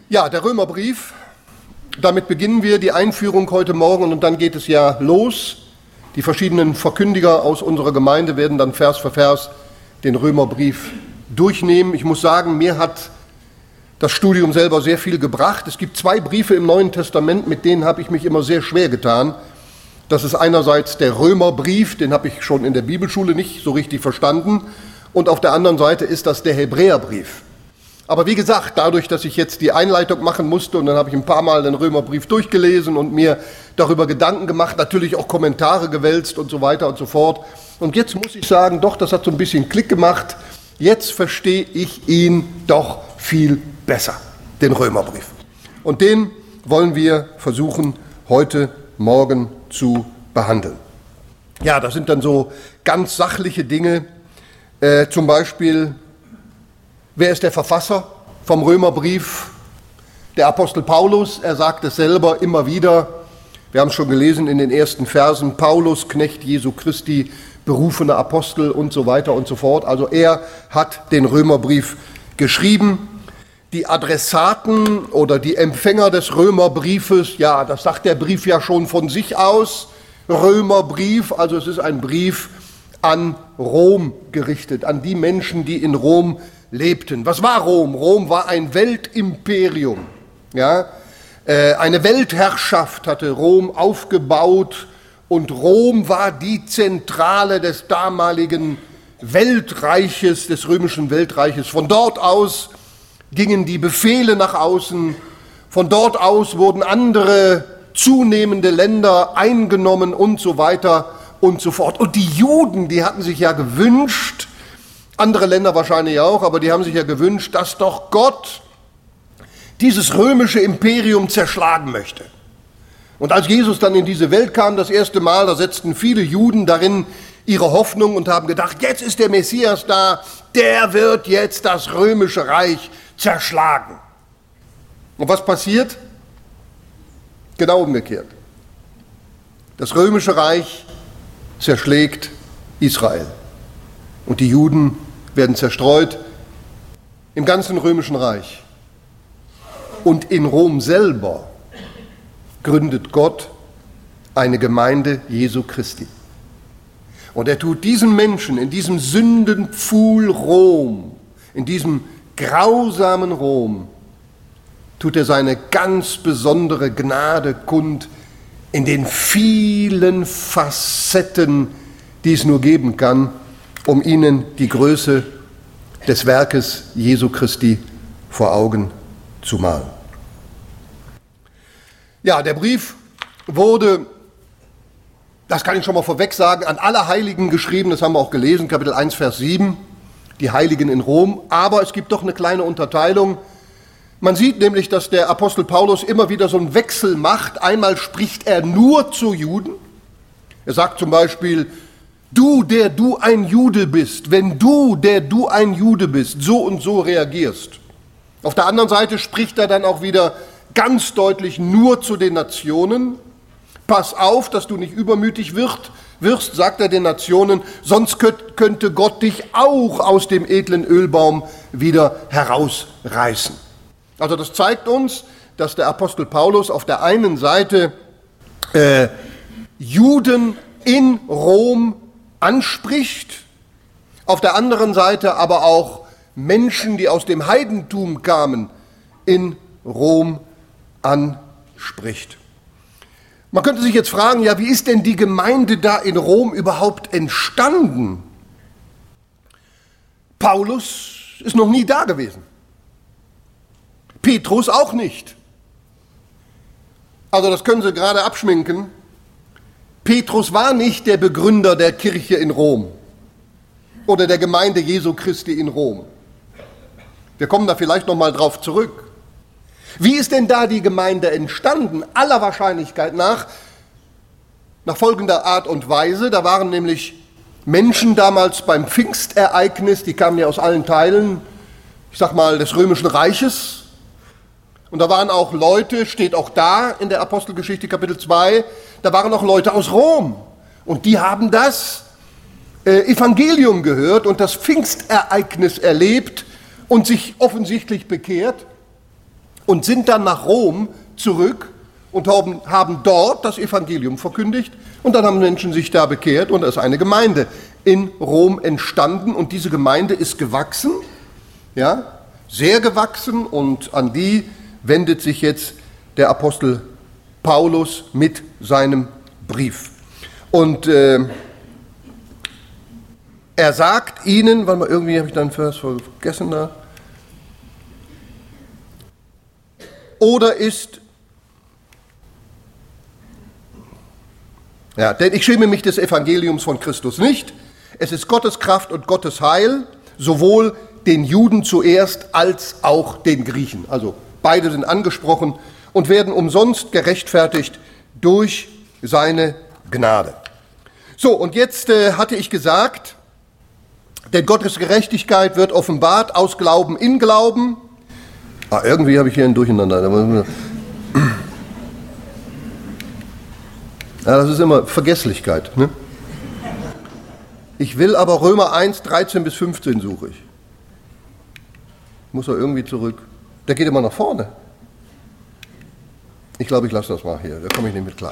Ja, der Römerbrief, damit beginnen wir die Einführung heute Morgen und dann geht es ja los. Die verschiedenen Verkündiger aus unserer Gemeinde werden dann Vers für Vers den Römerbrief durchnehmen. Ich muss sagen, mir hat das Studium selber sehr viel gebracht. Es gibt 2 Briefe im Neuen Testament, mit denen habe ich mich immer sehr schwer getan. Das ist einerseits der Römerbrief, den habe ich schon in der Bibelschule nicht so richtig verstanden. Und auf der anderen Seite ist das der Hebräerbrief. Aber wie gesagt, dadurch, dass ich jetzt die Einleitung machen musste und dann habe ich ein paar Mal den Römerbrief durchgelesen und mir darüber Gedanken gemacht, natürlich auch Kommentare gewälzt und so weiter und so fort. Und jetzt muss ich sagen, doch, das hat so ein bisschen Klick gemacht. Jetzt verstehe ich ihn doch viel besser, den Römerbrief. Und den wollen wir versuchen, heute Morgen zu behandeln. Ja, das sind dann so ganz sachliche Dinge, zum Beispiel, wer ist der Verfasser vom Römerbrief? Der Apostel Paulus, er sagt es selber immer wieder. Wir haben es schon gelesen in den ersten Versen, Paulus, Knecht Jesu Christi, berufener Apostel und so weiter und so fort. Also er hat den Römerbrief geschrieben. Die Adressaten oder die Empfänger des Römerbriefes, ja, das sagt der Brief ja schon von sich aus. Römerbrief, also es ist ein Brief an Rom gerichtet, an die Menschen, die in Rom lebten. Was war Rom? Rom war ein Weltimperium. Ja? Eine Weltherrschaft hatte Rom aufgebaut und Rom war die Zentrale des damaligen Weltreiches, des römischen Weltreiches. Von dort aus gingen die Befehle nach außen, von dort aus wurden andere zunehmende Länder eingenommen und so weiter und so fort. Und die Juden, die hatten sich ja gewünscht, andere Länder wahrscheinlich auch, aber die haben sich ja gewünscht, dass doch Gott dieses römische Imperium zerschlagen möchte. Und als Jesus dann in diese Welt kam, das erste Mal, da setzten viele Juden darin ihre Hoffnung und haben gedacht, jetzt ist der Messias da, der wird jetzt das römische Reich zerschlagen. Und was passiert? Genau umgekehrt. Das römische Reich zerschlägt Israel. Und die Juden werden zerstreut im ganzen römischen Reich. Und in Rom selber gründet Gott eine Gemeinde Jesu Christi. Und er tut diesen Menschen in diesem Sündenpfuhl Rom, in diesem grausamen Rom, tut er seine ganz besondere Gnade kund in den vielen Facetten, die es nur geben kann, um ihnen die Größe des Werkes Jesu Christi vor Augen zu malen. Ja, der Brief wurde, das kann ich schon mal vorweg sagen, an alle Heiligen geschrieben, das haben wir auch gelesen, Kapitel 1, Vers 7, die Heiligen in Rom, aber es gibt doch eine kleine Unterteilung. Man sieht nämlich, dass der Apostel Paulus immer wieder so einen Wechsel macht. Einmal spricht er nur zu Juden. Er sagt zum Beispiel, du, der du ein Jude bist, wenn du, der du ein Jude bist, so und so reagierst. Auf der anderen Seite spricht er dann auch wieder ganz deutlich nur zu den Nationen. Pass auf, dass du nicht übermütig wirst, sagt er den Nationen, sonst könnte Gott dich auch aus dem edlen Ölbaum wieder herausreißen. Also das zeigt uns, dass der Apostel Paulus auf der einen Seite Juden in Rom anspricht, auf der anderen Seite aber auch Menschen, die aus dem Heidentum kamen, in Rom anspricht. Man könnte sich jetzt fragen, ja, wie ist denn die Gemeinde da in Rom überhaupt entstanden? Paulus ist noch nie da gewesen. Petrus auch nicht. Also das können Sie gerade abschminken. Petrus war nicht der Begründer der Kirche in Rom oder der Gemeinde Jesu Christi in Rom. Wir kommen da vielleicht noch mal drauf zurück. Wie ist denn da die Gemeinde entstanden? Aller Wahrscheinlichkeit nach folgender Art und Weise. Da waren nämlich Menschen damals beim Pfingstereignis, die kamen ja aus allen Teilen, ich sag mal, des Römischen Reiches. Und da waren auch Leute, steht auch da in der Apostelgeschichte Kapitel 2, da waren auch Leute aus Rom. Und die haben das Evangelium gehört und das Pfingstereignis erlebt und sich offensichtlich bekehrt. und sind dann nach Rom zurück und haben dort das Evangelium verkündigt. Und dann haben Menschen sich da bekehrt und da ist eine Gemeinde in Rom entstanden. Und diese Gemeinde ist gewachsen, ja, sehr gewachsen. Und an die wendet sich jetzt der Apostel Paulus mit seinem Brief. Und er sagt ihnen, weil mal irgendwie habe ich da einen Vers vergessen da, oder ist, ja, denn ich schäme mich des Evangeliums von Christus nicht. Es ist Gottes Kraft und Gottes Heil, sowohl den Juden zuerst als auch den Griechen. Also beide sind angesprochen und werden umsonst gerechtfertigt durch seine Gnade. So, und jetzt hatte ich gesagt, denn Gottes Gerechtigkeit wird offenbart aus Glauben in Glauben. Irgendwie habe ich hier ein Durcheinander. Ja, das ist immer Vergesslichkeit. Ne? Ich will aber Römer 1, 13 bis 15 suche ich. Muss er irgendwie zurück. Der geht immer nach vorne. Ich glaube, ich lasse das mal hier. Da komme ich nicht mit klar.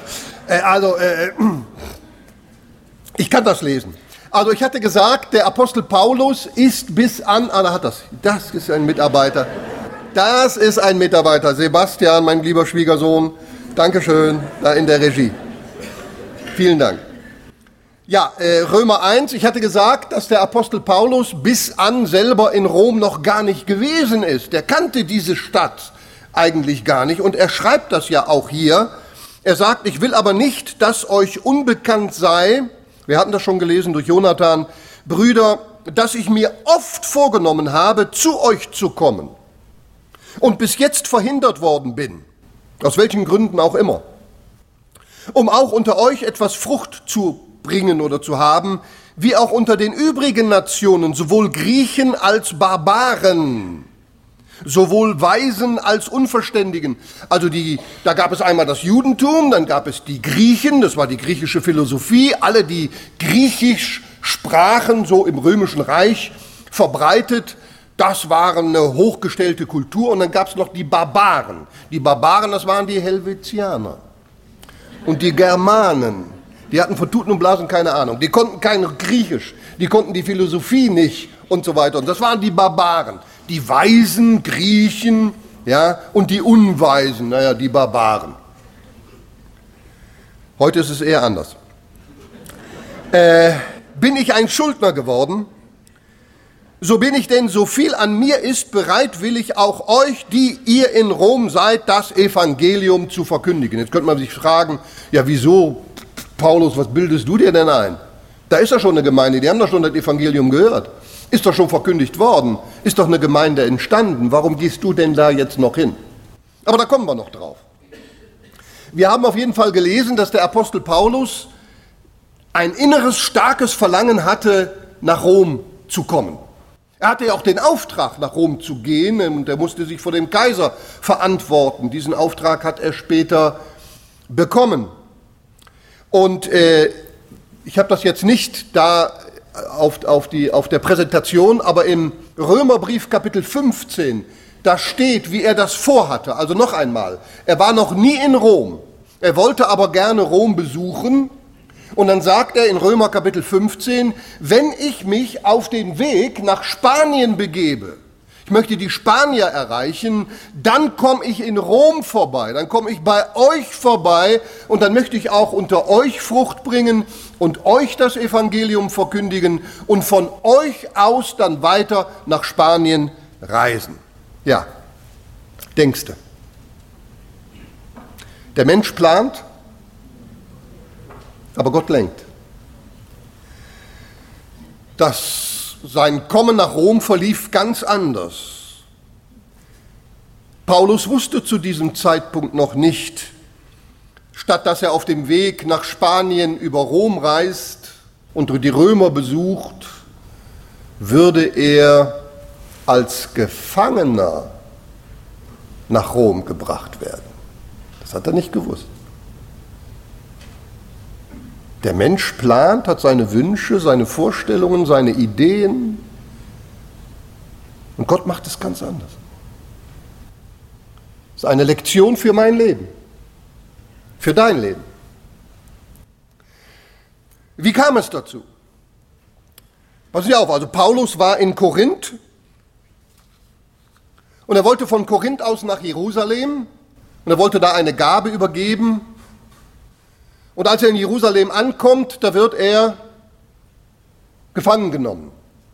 Ich kann das lesen. Also ich hatte gesagt, der Apostel Paulus ist bis an, da hat das. Das ist ein Mitarbeiter. Das ist ein Mitarbeiter. Sebastian, mein lieber Schwiegersohn. Dankeschön, da in der Regie. Vielen Dank. Ja, Römer 1, ich hatte gesagt, dass der Apostel Paulus bis an selber in Rom noch gar nicht gewesen ist. Der kannte diese Stadt eigentlich gar nicht und er schreibt das ja auch hier. Er sagt, ich will aber nicht, dass euch unbekannt sei, wir hatten das schon gelesen durch Jonathan, Brüder, dass ich mir oft vorgenommen habe, zu euch zu kommen und bis jetzt verhindert worden bin, aus welchen Gründen auch immer, um auch unter euch etwas Frucht zu bringen oder zu haben, wie auch unter den übrigen Nationen, sowohl Griechen als Barbaren, sowohl Weisen als Unverständigen. Also da gab es einmal das Judentum, dann gab es die Griechen, das war die griechische Philosophie, alle, die Griechisch sprachen, so im Römischen Reich verbreitet, das waren eine hochgestellte Kultur. Und dann gab es noch die Barbaren. Die Barbaren, das waren die Helvetianer. Und die Germanen, die hatten von Tuten und Blasen keine Ahnung. Die konnten kein Griechisch, die konnten die Philosophie nicht und so weiter. Und das waren die Barbaren. Die weisen Griechen, ja, und die Unweisen, naja, die Barbaren. Heute ist es eher anders. Bin ich ein Schuldner geworden? So bin ich denn, so viel an mir ist, bereitwillig auch euch, die ihr in Rom seid, das Evangelium zu verkündigen. Jetzt könnte man sich fragen, ja wieso, Paulus, was bildest du dir denn ein? Da ist doch schon eine Gemeinde, die haben doch schon das Evangelium gehört. Ist doch schon verkündigt worden, ist doch eine Gemeinde entstanden. Warum gehst du denn da jetzt noch hin? Aber da kommen wir noch drauf. Wir haben auf jeden Fall gelesen, dass der Apostel Paulus ein inneres, starkes Verlangen hatte, nach Rom zu kommen. Er hatte ja auch den Auftrag, nach Rom zu gehen, und er musste sich vor dem Kaiser verantworten. Diesen Auftrag hat er später bekommen. Und ich habe das jetzt nicht da auf der Präsentation, aber im Römerbrief Kapitel 15, da steht, wie er das vorhatte. Also noch einmal, er war noch nie in Rom, er wollte aber gerne Rom besuchen. Und dann sagt er in Römer Kapitel 15, wenn ich mich auf den Weg nach Spanien begebe, ich möchte die Spanier erreichen, dann komme ich in Rom vorbei, dann komme ich bei euch vorbei und dann möchte ich auch unter euch Frucht bringen und euch das Evangelium verkündigen und von euch aus dann weiter nach Spanien reisen. Ja, denkst du. Der Mensch plant, aber Gott lenkt. Sein Kommen nach Rom verlief ganz anders. Paulus wusste zu diesem Zeitpunkt noch nicht, statt dass er auf dem Weg nach Spanien über Rom reist und die Römer besucht, würde er als Gefangener nach Rom gebracht werden. Das hat er nicht gewusst. Der Mensch plant, hat seine Wünsche, seine Vorstellungen, seine Ideen und Gott macht es ganz anders. Das ist eine Lektion für mein Leben, für dein Leben. Wie kam es dazu? Passen Sie auf, also Paulus war in Korinth und er wollte von Korinth aus nach Jerusalem und er wollte da eine Gabe übergeben. Und als er in Jerusalem ankommt, da wird er gefangen genommen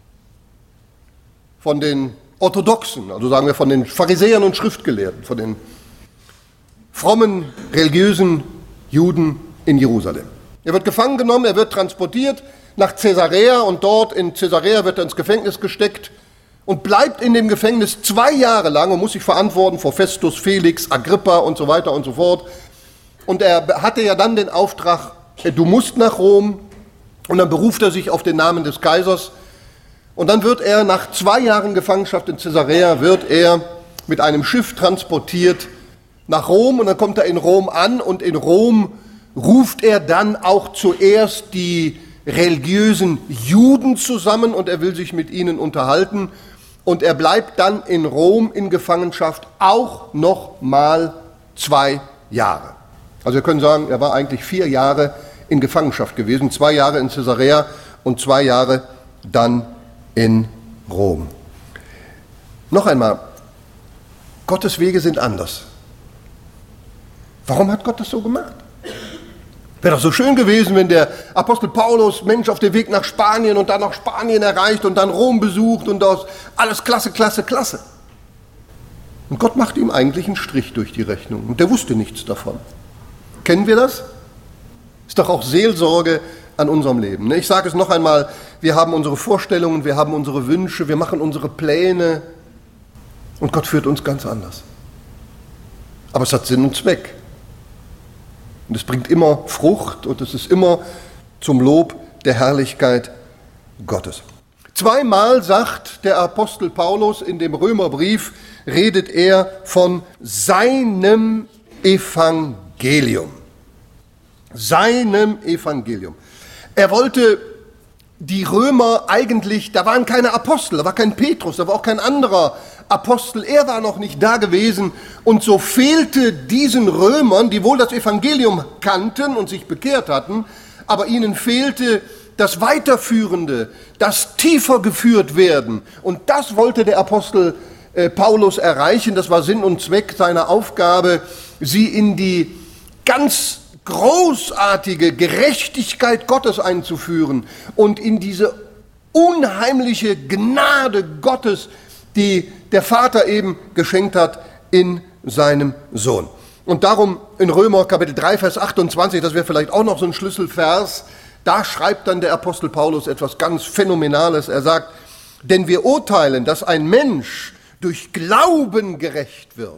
von den Orthodoxen, also sagen wir von den Pharisäern und Schriftgelehrten, von den frommen, religiösen Juden in Jerusalem. Er wird gefangen genommen, er wird transportiert nach Caesarea und dort in Caesarea wird er ins Gefängnis gesteckt und bleibt in dem Gefängnis 2 Jahre lang und muss sich verantworten vor Festus, Felix, Agrippa und so weiter und so fort. Und er hatte ja dann den Auftrag, du musst nach Rom, und dann beruft er sich auf den Namen des Kaisers. Und dann wird er nach 2 Jahren Gefangenschaft in Caesarea, wird er mit einem Schiff transportiert nach Rom und dann kommt er in Rom an und in Rom ruft er dann auch zuerst die religiösen Juden zusammen und er will sich mit ihnen unterhalten und er bleibt dann in Rom in Gefangenschaft auch noch mal 2 Jahre. Also wir können sagen, er war eigentlich 4 Jahre in Gefangenschaft gewesen, 2 Jahre in Caesarea und 2 Jahre dann in Rom. Noch einmal, Gottes Wege sind anders. Warum hat Gott das so gemacht? Wäre doch so schön gewesen, wenn der Apostel Paulus, Mensch, auf dem Weg nach Spanien und dann nach Spanien erreicht und dann Rom besucht und das alles klasse, klasse, klasse. Und Gott macht ihm eigentlich einen Strich durch die Rechnung und der wusste nichts davon. Kennen wir das? Ist doch auch Seelsorge an unserem Leben. Ich sage es noch einmal, wir haben unsere Vorstellungen, wir haben unsere Wünsche, wir machen unsere Pläne und Gott führt uns ganz anders. Aber es hat Sinn und Zweck. Und es bringt immer Frucht und es ist immer zum Lob der Herrlichkeit Gottes. 2-mal sagt der Apostel Paulus in dem Römerbrief, redet er von seinem Evangelium. Seinem Evangelium. Er wollte die Römer eigentlich, da waren keine Apostel, da war kein Petrus, da war auch kein anderer Apostel, er war noch nicht da gewesen und so fehlte diesen Römern, die wohl das Evangelium kannten und sich bekehrt hatten, aber ihnen fehlte das Weiterführende, das tiefer geführt werden und das wollte der Apostel Paulus erreichen, das war Sinn und Zweck seiner Aufgabe, sie in die ganz großartige Gerechtigkeit Gottes einzuführen und in diese unheimliche Gnade Gottes, die der Vater eben geschenkt hat in seinem Sohn. Und darum in Römer Kapitel 3, Vers 28, das wäre vielleicht auch noch so ein Schlüsselvers, da schreibt dann der Apostel Paulus etwas ganz Phänomenales. Er sagt, denn wir urteilen, dass ein Mensch durch Glauben gerecht wird,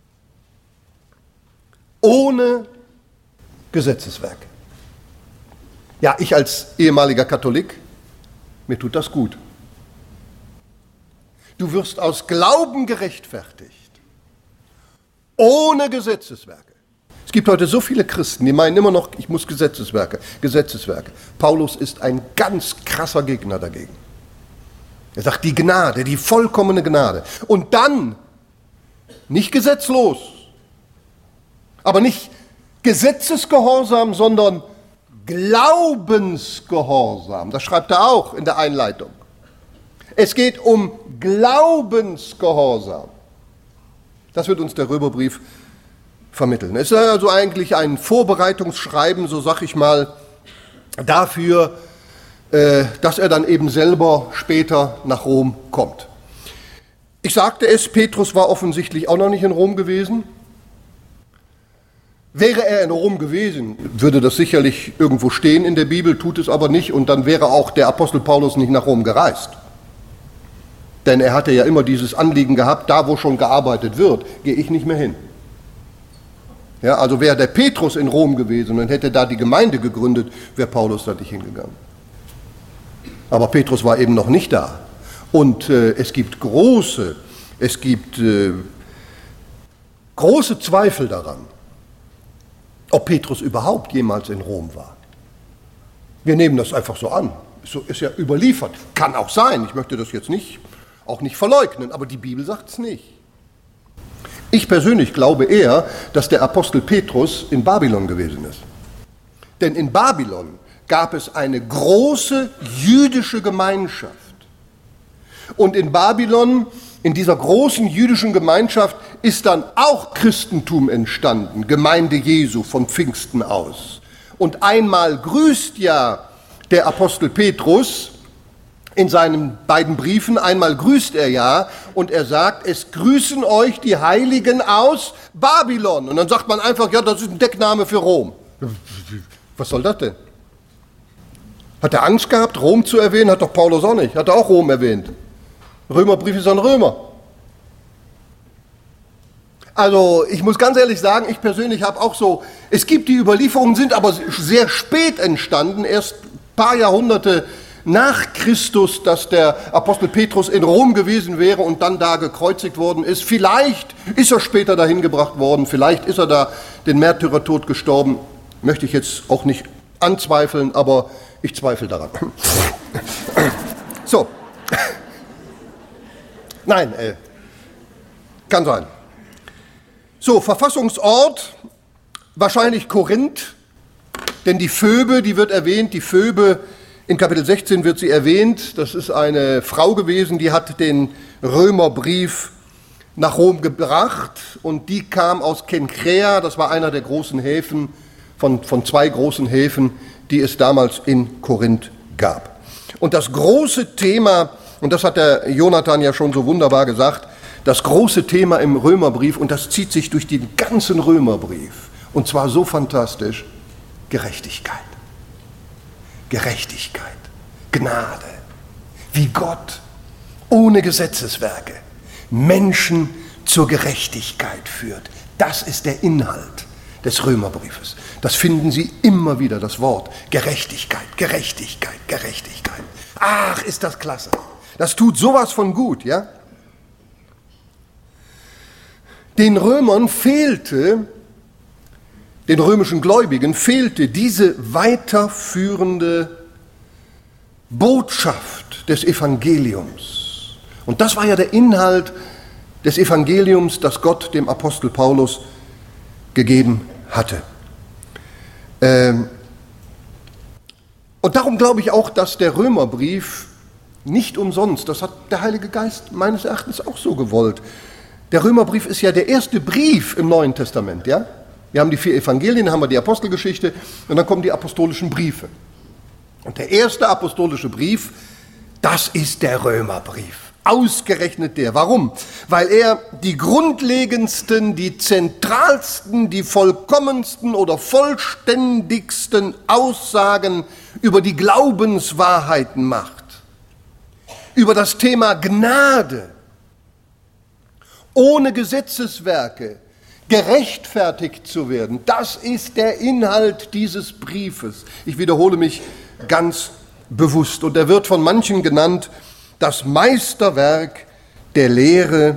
ohne Gesetzeswerk. Ja, ich als ehemaliger Katholik, mir tut das gut. Du wirst aus Glauben gerechtfertigt, ohne Gesetzeswerke. Es gibt heute so viele Christen, die meinen immer noch, ich muss Gesetzeswerke. Paulus ist ein ganz krasser Gegner dagegen. Er sagt, die Gnade, die vollkommene Gnade. Und dann, nicht gesetzlos, aber nicht Gesetzesgehorsam, sondern Glaubensgehorsam. Das schreibt er auch in der Einleitung. Es geht um Glaubensgehorsam. Das wird uns der Römerbrief vermitteln. Es ist also eigentlich ein Vorbereitungsschreiben, so sag ich mal, dafür, dass er dann eben selber später nach Rom kommt. Ich sagte es, Petrus war offensichtlich auch noch nicht in Rom gewesen. Wäre er in Rom gewesen, würde das sicherlich irgendwo stehen in der Bibel, tut es aber nicht und dann wäre auch der Apostel Paulus nicht nach Rom gereist. Denn er hatte ja immer dieses Anliegen gehabt, da wo schon gearbeitet wird, gehe ich nicht mehr hin. Ja, also wäre der Petrus in Rom gewesen und hätte da die Gemeinde gegründet, wäre Paulus da nicht hingegangen. Aber Petrus war eben noch nicht da. Und es gibt große Zweifel daran, ob Petrus überhaupt jemals in Rom war. Wir nehmen das einfach so an. Ist ja überliefert. Kann auch sein. Ich möchte das jetzt auch nicht verleugnen, aber die Bibel sagt es nicht. Ich persönlich glaube eher, dass der Apostel Petrus in Babylon gewesen ist. Denn in Babylon gab es eine große jüdische Gemeinschaft. Und in Babylon, in dieser großen jüdischen Gemeinschaft, ist dann auch Christentum entstanden, Gemeinde Jesu von Pfingsten aus. Und einmal grüßt ja der Apostel Petrus in seinen beiden Briefen, einmal grüßt er ja und er sagt, es grüßen euch die Heiligen aus Babylon. Und dann sagt man einfach, ja, das ist ein Deckname für Rom. Was soll das denn? Hat er Angst gehabt, Rom zu erwähnen? Hat doch Paulus auch nicht. Hat er auch Rom erwähnt. Römerbrief ist an Römer. Also ich muss ganz ehrlich sagen, ich persönlich habe auch so, es gibt die Überlieferungen, sind aber sehr spät entstanden, erst ein paar Jahrhunderte nach Christus, dass der Apostel Petrus in Rom gewesen wäre und dann da gekreuzigt worden ist. Vielleicht ist er später dahin gebracht worden, vielleicht ist er da den Märtyrertod gestorben. Möchte ich jetzt auch nicht anzweifeln, aber ich zweifle daran. So. Nein, kann sein. So, Verfassungsort, wahrscheinlich Korinth, denn die Phoebe, die wird erwähnt, die Phoebe, in Kapitel 16 wird sie erwähnt, das ist eine Frau gewesen, die hat den Römerbrief nach Rom gebracht und die kam aus Kenkrea, das war einer der großen Häfen, von zwei großen Häfen, die es damals in Korinth gab. Und das große Thema, und das hat der Jonathan ja schon so wunderbar gesagt, das große Thema im Römerbrief, und das zieht sich durch den ganzen Römerbrief, und zwar so fantastisch, Gerechtigkeit. Gerechtigkeit, Gnade, wie Gott ohne Gesetzeswerke Menschen zur Gerechtigkeit führt. Das ist der Inhalt des Römerbriefes. Das finden Sie immer wieder, das Wort Gerechtigkeit, Gerechtigkeit, Gerechtigkeit. Ach, ist das klasse. Das tut sowas von gut, ja? Den Römern fehlte, den römischen Gläubigen fehlte diese weiterführende Botschaft des Evangeliums. Und das war ja der Inhalt des Evangeliums, das Gott dem Apostel Paulus gegeben hatte. Und darum glaube ich auch, dass der Römerbrief nicht umsonst, das hat der Heilige Geist meines Erachtens auch so gewollt. Der Römerbrief ist ja der erste Brief im Neuen Testament, ja? Wir haben die 4 Evangelien, haben wir die Apostelgeschichte und dann kommen die apostolischen Briefe. Und der erste apostolische Brief, das ist der Römerbrief. Ausgerechnet der. Warum? Weil er die grundlegendsten, die zentralsten, die vollkommensten oder vollständigsten Aussagen über die Glaubenswahrheiten macht. Über das Thema Gnade, ohne Gesetzeswerke, gerechtfertigt zu werden. Das ist der Inhalt dieses Briefes. Ich wiederhole mich ganz bewusst. Und er wird von manchen genannt, das Meisterwerk der Lehre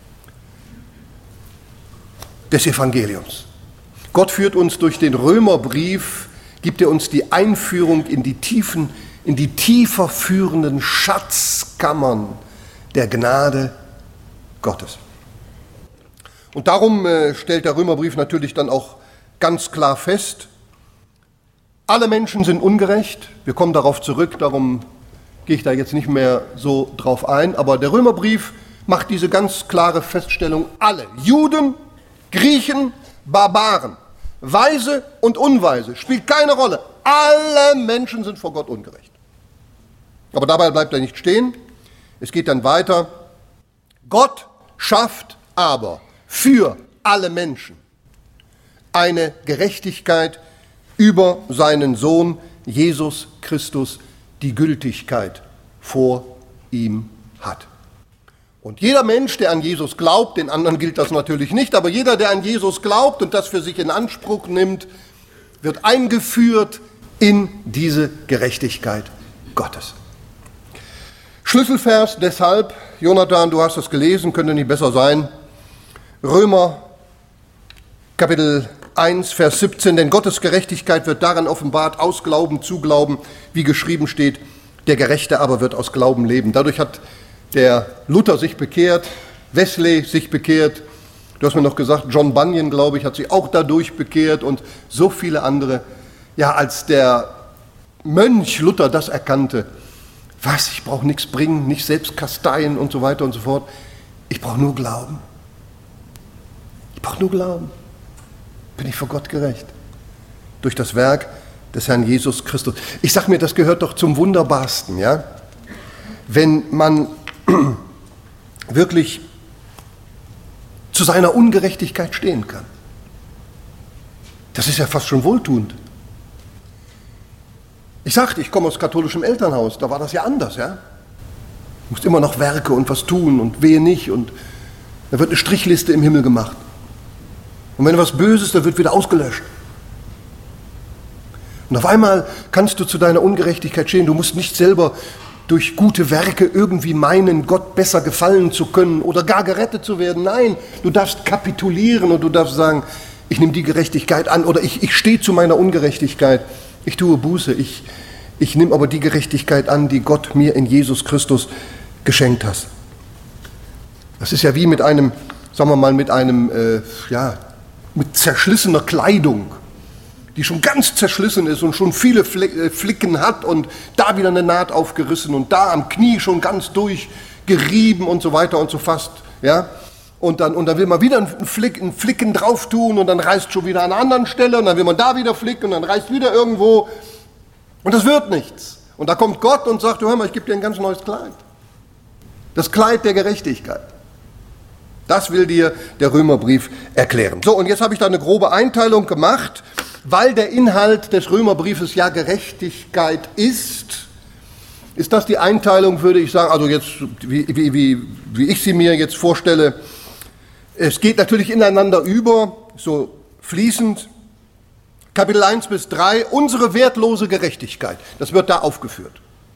des Evangeliums. Gott führt uns durch den Römerbrief, gibt er uns die Einführung in die tiefer führenden Schatzkammern der Gnade Gottes. Und darum stellt der Römerbrief natürlich dann auch ganz klar fest, alle Menschen sind ungerecht. Wir kommen darauf zurück, darum gehe ich da jetzt nicht mehr so drauf ein. Aber der Römerbrief macht diese ganz klare Feststellung, alle, Juden, Griechen, Barbaren, Weise und Unweise, spielt keine Rolle. Alle Menschen sind vor Gott ungerecht. Aber dabei bleibt er nicht stehen. Es geht dann weiter. Gott schafft aber für alle Menschen eine Gerechtigkeit über seinen Sohn Jesus Christus, die Gültigkeit vor ihm hat. Und jeder Mensch, der an Jesus glaubt, den anderen gilt das natürlich nicht, aber jeder, der an Jesus glaubt und das für sich in Anspruch nimmt, wird eingeführt in diese Gerechtigkeit Gottes. Schlüsselvers deshalb, Jonathan, du hast es gelesen, könnte nicht besser sein, Römer Kapitel 1, Vers 17, denn Gottes Gerechtigkeit wird daran offenbart, aus Glauben zu Glauben, wie geschrieben steht, der Gerechte aber wird aus Glauben leben. Dadurch hat der Luther sich bekehrt, Wesley sich bekehrt, Du hast mir noch gesagt, John Bunyan, glaube ich, hat sich auch dadurch bekehrt und so viele andere. Ja, als der Mönch Luther das erkannte, was, ich brauche nichts bringen, nicht selbst kasteien und so weiter und so fort. Ich brauche nur Glauben. Ich brauche nur Glauben. Bin ich vor Gott gerecht. Durch das Werk des Herrn Jesus Christus. Ich sage mir, das gehört doch zum Wunderbarsten, ja? Wenn man wirklich zu seiner Ungerechtigkeit stehen kann. Das ist ja fast schon wohltuend. Ich sagte, ich komme aus katholischem Elternhaus, da war das ja anders, ja? Du musst immer noch Werke und was tun und wehe nicht und da wird eine Strichliste im Himmel gemacht. Und wenn du was Böses, da wird wieder ausgelöscht. Und auf einmal kannst du zu deiner Ungerechtigkeit stehen, du musst nicht selber durch gute Werke irgendwie meinen, Gott besser gefallen zu können oder gar gerettet zu werden. Nein, du darfst kapitulieren und du darfst sagen, ich nehme die Gerechtigkeit an oder ich stehe zu meiner Ungerechtigkeit. Ich tue Buße, ich nehme aber die Gerechtigkeit an, die Gott mir in Jesus Christus geschenkt hat. Das ist ja wie mit einem, sagen wir mal, mit zerschlissener Kleidung, die schon ganz zerschlissen ist und schon viele Flicken hat und da wieder eine Naht aufgerissen und da am Knie schon ganz durchgerieben und so weiter und so fast, ja. Und dann will man wieder einen Flicken drauf tun und dann reißt schon wieder an einer anderen Stelle und dann will man da wieder flicken und dann reißt wieder irgendwo und das wird nichts. Und da kommt Gott und sagt, du hör mal, ich gebe dir ein ganz neues Kleid. Das Kleid der Gerechtigkeit. Das will dir der Römerbrief erklären. So, und jetzt habe ich da eine grobe Einteilung gemacht, weil der Inhalt des Römerbriefes ja Gerechtigkeit ist. Ist das die Einteilung, würde ich sagen, also jetzt, wie ich sie mir jetzt vorstelle. Es geht natürlich ineinander über, so fließend. Kapitel 1 bis 3, unsere wertlose Gerechtigkeit. Das wird da aufgeführt.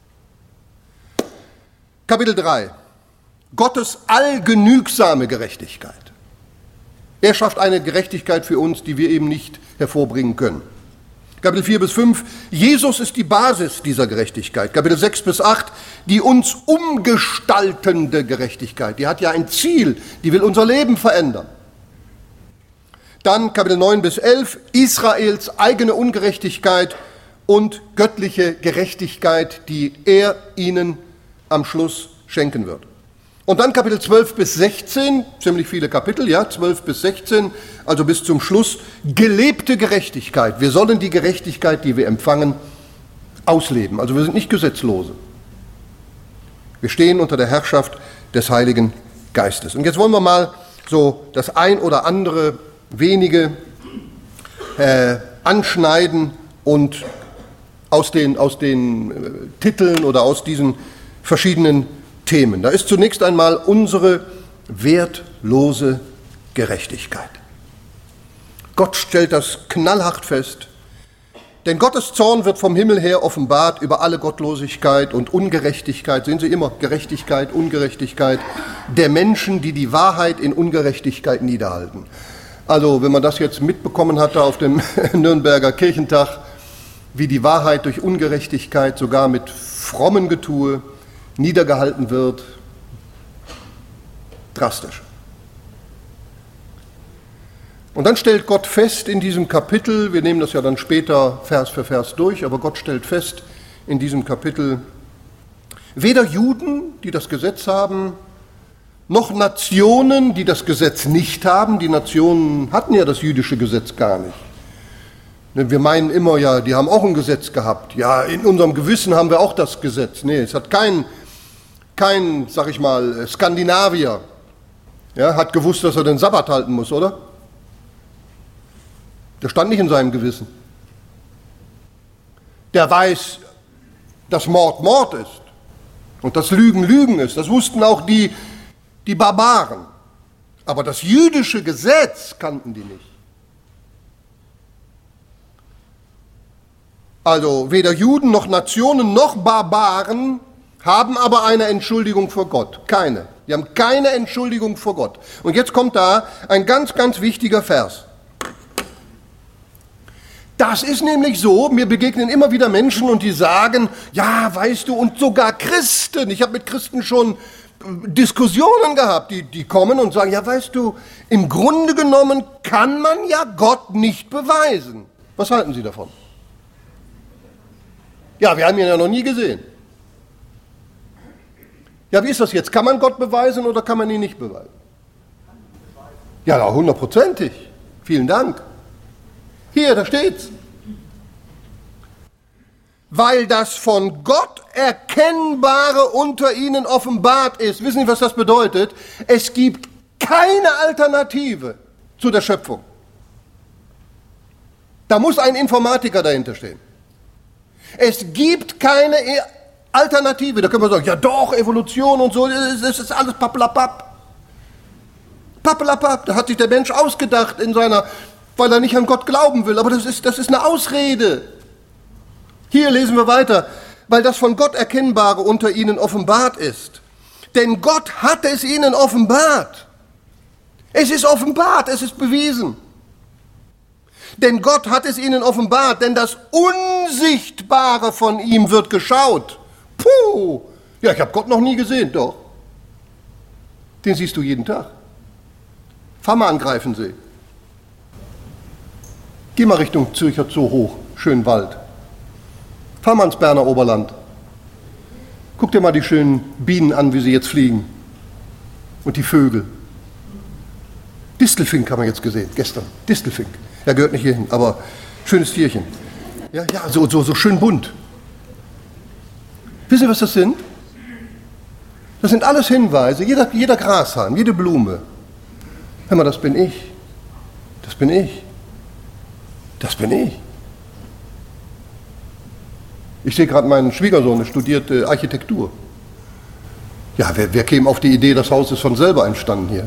Kapitel 3, Gottes allgenügsame Gerechtigkeit. Er schafft eine Gerechtigkeit für uns, die wir eben nicht hervorbringen können. Kapitel 4 bis 5, Jesus ist die Basis dieser Gerechtigkeit. Kapitel 6 bis 8, die uns umgestaltende Gerechtigkeit. Die hat ja ein Ziel, die will unser Leben verändern. Dann Kapitel 9 bis 11, Israels eigene Ungerechtigkeit und göttliche Gerechtigkeit, die er ihnen am Schluss schenken wird. Und dann Kapitel 12 bis 16, ziemlich viele Kapitel, ja, 12 bis 16, also bis zum Schluss, gelebte Gerechtigkeit. Wir sollen die Gerechtigkeit, die wir empfangen, ausleben. Also wir sind nicht Gesetzlose. Wir stehen unter der Herrschaft des Heiligen Geistes. Und jetzt wollen wir mal so das ein oder andere wenige anschneiden und aus den Titeln oder aus diesen verschiedenen Themen. Da ist zunächst einmal unsere wertlose Gerechtigkeit. Gott stellt das knallhart fest, denn Gottes Zorn wird vom Himmel her offenbart über alle Gottlosigkeit und Ungerechtigkeit, sehen Sie immer, Gerechtigkeit, Ungerechtigkeit, der Menschen, die die Wahrheit in Ungerechtigkeit niederhalten. Also wenn man das jetzt mitbekommen hatte auf dem Nürnberger Kirchentag, wie die Wahrheit durch Ungerechtigkeit, sogar mit frommen Getue, niedergehalten wird, drastisch. Und dann stellt Gott fest in diesem Kapitel, wir nehmen das ja dann später Vers für Vers durch, aber Gott stellt fest in diesem Kapitel, weder Juden, die das Gesetz haben, noch Nationen, die das Gesetz nicht haben. Die Nationen hatten ja das jüdische Gesetz gar nicht. Wir meinen immer, ja, die haben auch ein Gesetz gehabt. Ja, in unserem Gewissen haben wir auch das Gesetz. Nee, es hat kein, sag ich mal, Skandinavier, ja, hat gewusst, dass er den Sabbat halten muss, oder? Der stand nicht in seinem Gewissen. Der weiß, dass Mord Mord ist und dass Lügen Lügen ist. Das wussten auch die Barbaren. Aber das jüdische Gesetz kannten die nicht. Also weder Juden noch Nationen noch Barbaren haben aber eine Entschuldigung vor Gott. Keine. Die haben keine Entschuldigung vor Gott. Und jetzt kommt da ein ganz, ganz wichtiger Vers. Das ist nämlich so, mir begegnen immer wieder Menschen und die sagen, ja, weißt du, und sogar Christen, ich habe mit Christen schon Diskussionen gehabt, die kommen und sagen, ja weißt du, im Grunde genommen kann man ja Gott nicht beweisen. Was halten Sie davon? Ja, wir haben ihn ja noch nie gesehen. Ja, wie ist das jetzt? Kann man Gott beweisen oder kann man ihn nicht beweisen? Ja, 100%. Vielen Dank. Hier, da steht's. Weil das von Gott Erkennbare unter ihnen offenbart ist. Wissen Sie, was das bedeutet? Es gibt keine Alternative zu der Schöpfung. Da muss ein Informatiker dahinter stehen. Es gibt keine Alternative. Da können wir sagen, ja doch, Evolution und so, das ist alles pappelapapp. Pappelapapp, da hat sich der Mensch ausgedacht weil er nicht an Gott glauben will. Aber das ist eine Ausrede. Hier lesen wir weiter, weil das von Gott Erkennbare unter ihnen offenbart ist. Denn Gott hat es ihnen offenbart. Es ist offenbart, es ist bewiesen. Denn Gott hat es ihnen offenbart, denn das Unsichtbare von ihm wird geschaut. Puh, ja, ich habe Gott noch nie gesehen, doch. Den siehst du jeden Tag. Fahr mal an Greifensee. Geh mal Richtung Zürcher Zoo hoch, schönen Wald. Fahr mal ins Berner Oberland. Guck dir mal die schönen Bienen an, wie sie jetzt fliegen. Und die Vögel. Distelfink haben wir jetzt gesehen, gestern. Distelfink. Er gehört nicht hierhin, aber schönes Tierchen. Ja, so schön bunt. Wissen Sie, was das sind? Das sind alles Hinweise, jeder Grashalm, jede Blume. Hör mal, das bin ich. Das bin ich. Das bin ich. Ich sehe gerade meinen Schwiegersohn, der studiert Architektur. Ja, wer käme auf die Idee, das Haus ist von selber entstanden hier?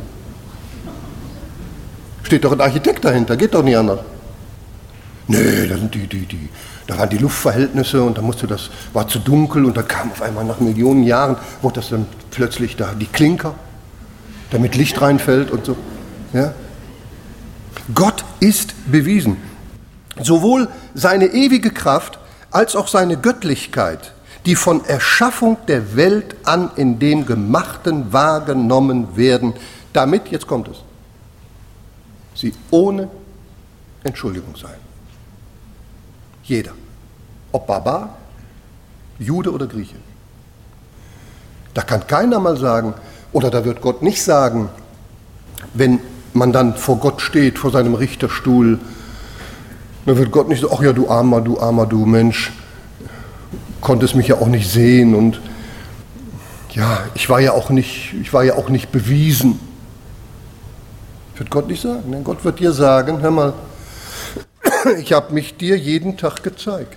Steht doch ein Architekt dahinter, geht doch nicht anders. Nee, da sind da waren die Luftverhältnisse und da war zu dunkel und da kam auf einmal nach Millionen Jahren, wurde das dann plötzlich da, die Klinker, damit Licht reinfällt und so. Ja? Gott ist bewiesen. Sowohl seine ewige Kraft als auch seine Göttlichkeit, die von Erschaffung der Welt an in dem Gemachten wahrgenommen werden, damit, jetzt kommt es, sie ohne Entschuldigung sein. Jeder, ob Barbar, Jude oder Grieche. Da kann keiner mal sagen, oder da wird Gott nicht sagen, wenn man dann vor Gott steht, vor seinem Richterstuhl, dann wird Gott nicht so, ach ja, du armer, du Mensch, konntest mich ja auch nicht sehen und ja, ich war ja auch nicht bewiesen. Wird Gott nicht sagen. Nein, Gott wird dir sagen, hör mal, ich habe mich dir jeden Tag gezeigt.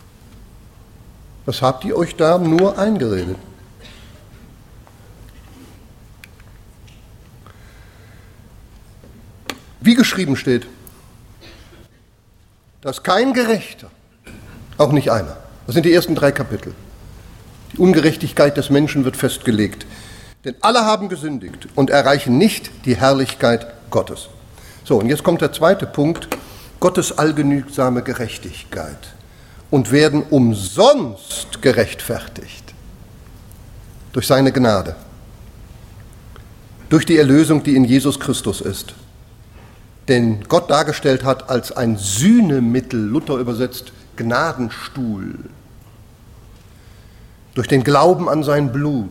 Was habt ihr euch da nur eingeredet? Wie geschrieben steht, dass kein Gerechter, auch nicht einer, das sind die ersten 3 Kapitel, die Ungerechtigkeit des Menschen wird festgelegt, denn alle haben gesündigt und erreichen nicht die Herrlichkeit Gottes. So, und jetzt kommt der zweite Punkt, Gottes allgenügsame Gerechtigkeit und werden umsonst gerechtfertigt durch seine Gnade, durch die Erlösung, die in Jesus Christus ist. Den Gott dargestellt hat als ein Sühnemittel, Luther übersetzt Gnadenstuhl, durch den Glauben an sein Blut.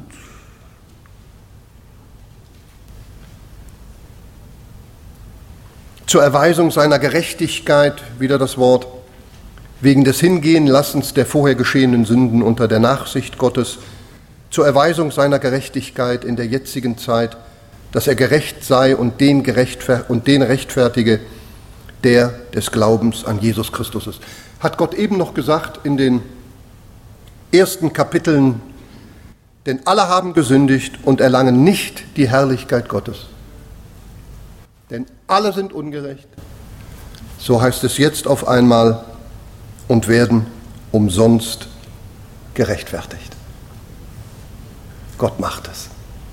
Zur Erweisung seiner Gerechtigkeit, wieder das Wort, wegen des Hingehenlassens der vorher geschehenen Sünden unter der Nachsicht Gottes, zur Erweisung seiner Gerechtigkeit in der jetzigen Zeit, dass er gerecht sei und den rechtfertige, der des Glaubens an Jesus Christus ist. Hat Gott eben noch gesagt in den ersten Kapiteln, denn alle haben gesündigt und erlangen nicht die Herrlichkeit Gottes. Denn alle sind ungerecht. So heißt es jetzt auf einmal und werden umsonst gerechtfertigt. Gott macht es.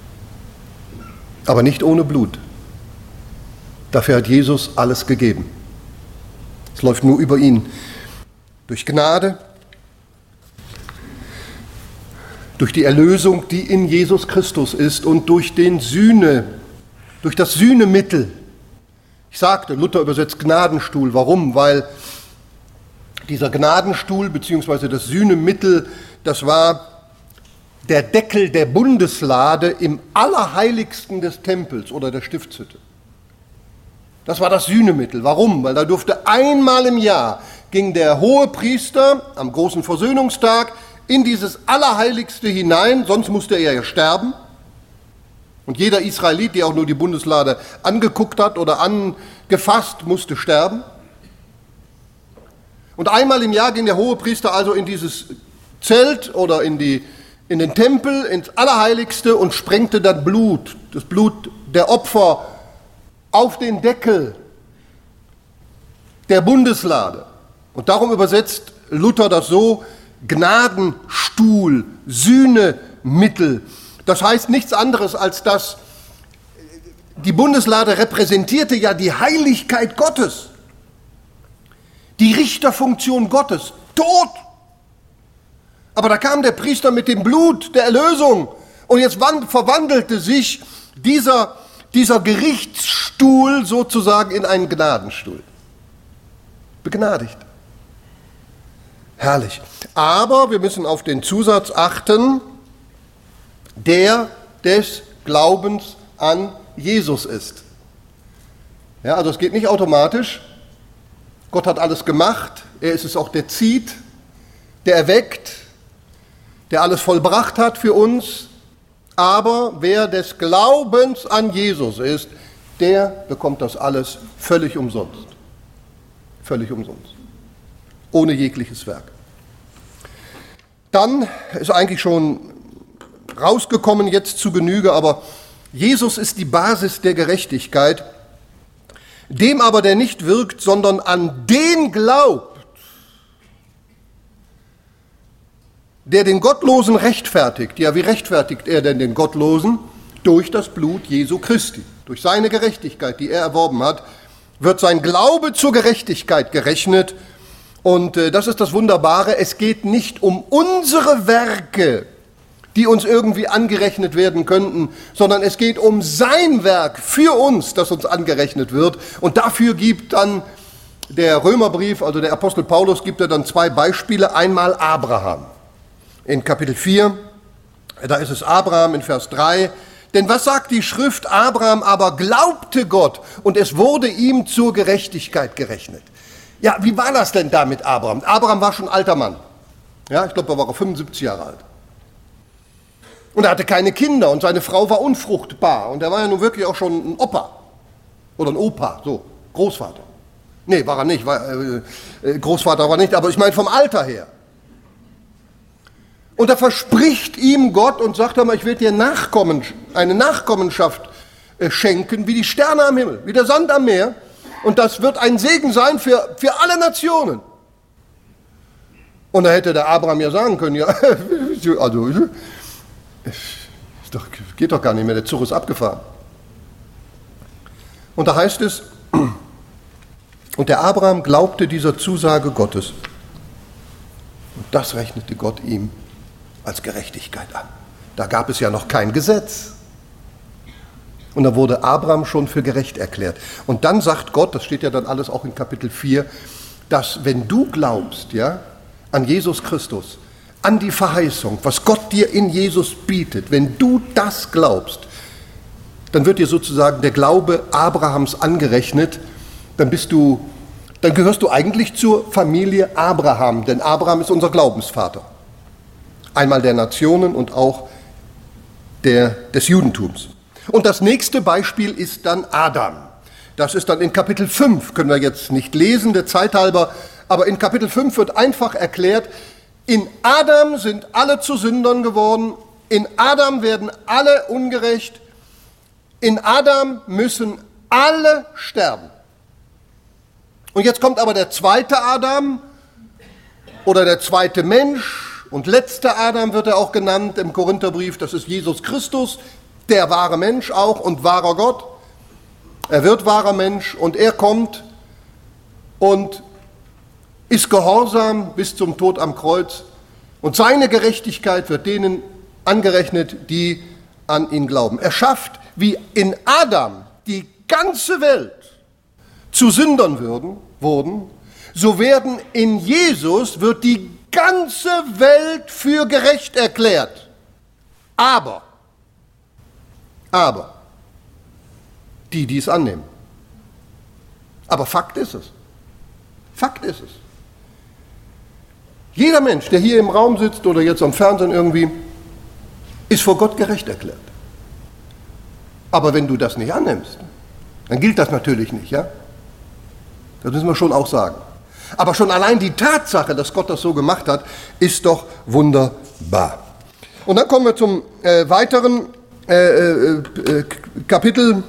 Aber nicht ohne Blut. Dafür hat Jesus alles gegeben. Es läuft nur über ihn. Durch Gnade, durch die Erlösung, die in Jesus Christus ist und durch das Sühnemittel. Ich sagte, Luther übersetzt Gnadenstuhl. Warum? Weil dieser Gnadenstuhl bzw. das Sühnemittel, das war der Deckel der Bundeslade im Allerheiligsten des Tempels oder der Stiftshütte. Das war das Sühnemittel. Warum? Weil da durfte einmal im Jahr, ging der Hohepriester am großen Versöhnungstag in dieses Allerheiligste hinein, sonst musste er ja sterben. Und jeder Israelit, der auch nur die Bundeslade angeguckt hat oder angefasst, musste sterben. Und einmal im Jahr ging der Hohepriester also in dieses Zelt oder in den Tempel, ins Allerheiligste und sprengte dann Blut, das Blut der Opfer, auf den Deckel der Bundeslade. Und darum übersetzt Luther das so: Gnadenstuhl, Sühnemittel. Das heißt nichts anderes, als dass die Bundeslade repräsentierte ja die Heiligkeit Gottes, die Richterfunktion Gottes, tot. Aber da kam der Priester mit dem Blut der Erlösung und jetzt verwandelte sich dieser Gerichtsstuhl sozusagen in einen Gnadenstuhl. Begnadigt. Herrlich. Aber wir müssen auf den Zusatz achten, der des Glaubens an Jesus ist. Ja, also es geht nicht automatisch. Gott hat alles gemacht. Er ist es auch, der zieht, der erweckt, der alles vollbracht hat für uns. Aber wer des Glaubens an Jesus ist, der bekommt das alles völlig umsonst. Völlig umsonst. Ohne jegliches Werk. Dann ist eigentlich schon rausgekommen jetzt zu Genüge, aber Jesus ist die Basis der Gerechtigkeit. Dem aber, der nicht wirkt, sondern an den glaubt, der den Gottlosen rechtfertigt. Ja, wie rechtfertigt er denn den Gottlosen? Durch das Blut Jesu Christi. Durch seine Gerechtigkeit, die er erworben hat, wird sein Glaube zur Gerechtigkeit gerechnet. Und das ist das Wunderbare, es geht nicht um unsere Werke, die uns irgendwie angerechnet werden könnten, sondern es geht um sein Werk für uns, das uns angerechnet wird. Und dafür gibt dann der Römerbrief, also der Apostel Paulus, gibt er dann zwei Beispiele. Einmal Abraham. In Kapitel 4, da ist es Abraham in Vers 3. Denn was sagt die Schrift? Abraham aber glaubte Gott und es wurde ihm zur Gerechtigkeit gerechnet. Ja, wie war das denn da mit Abraham? Abraham war schon ein alter Mann. Ja, ich glaube, er war 75 Jahre alt. Und er hatte keine Kinder und seine Frau war unfruchtbar. Und er war ja nun wirklich auch schon ein Opa oder ein Opa, so, Großvater. Nee, war er nicht, Großvater war nicht, aber ich meine vom Alter her. Und da verspricht ihm Gott und sagt einmal, ich will dir eine Nachkommenschaft schenken, wie die Sterne am Himmel, wie der Sand am Meer. Und das wird ein Segen sein für alle Nationen. Und da hätte der Abraham ja sagen können, ja, also, geht doch gar nicht mehr, der Zug ist abgefahren. Und da heißt es, und der Abraham glaubte dieser Zusage Gottes. Und das rechnete Gott ihm als Gerechtigkeit an. Da gab es ja noch kein Gesetz. Und da wurde Abraham schon für gerecht erklärt. Und dann sagt Gott, das steht ja dann alles auch in Kapitel 4, dass wenn du glaubst, ja, an Jesus Christus, an die Verheißung, was Gott dir in Jesus bietet, wenn du das glaubst, dann wird dir sozusagen der Glaube Abrahams angerechnet, dann gehörst du eigentlich zur Familie Abraham, denn Abraham ist unser Glaubensvater. Einmal der Nationen und auch des Judentums. Und das nächste Beispiel ist dann Adam. Das ist dann in Kapitel 5, können wir jetzt nicht lesen, der Zeit halber, aber in Kapitel 5 wird einfach erklärt, in Adam sind alle zu Sündern geworden, in Adam werden alle ungerecht, in Adam müssen alle sterben. Und jetzt kommt aber der zweite Adam oder der zweite Mensch und letzter Adam wird er auch genannt im Korintherbrief, das ist Jesus Christus, der wahre Mensch auch und wahrer Gott. Er wird wahrer Mensch und er kommt und ist gehorsam bis zum Tod am Kreuz. Und seine Gerechtigkeit wird denen angerechnet, die an ihn glauben. Er schafft, wie in Adam die ganze Welt zu Sündern wurden, so werden in Jesus wird die ganze Welt für gerecht erklärt. Aber, die es annehmen. Aber Fakt ist es. Fakt ist es. Jeder Mensch, der hier im Raum sitzt oder jetzt am Fernsehen irgendwie, ist vor Gott gerecht erklärt. Aber wenn du das nicht annimmst, dann gilt das natürlich nicht, ja? Das müssen wir schon auch sagen. Aber schon allein die Tatsache, dass Gott das so gemacht hat, ist doch wunderbar. Und dann kommen wir zum weiteren Kapitel,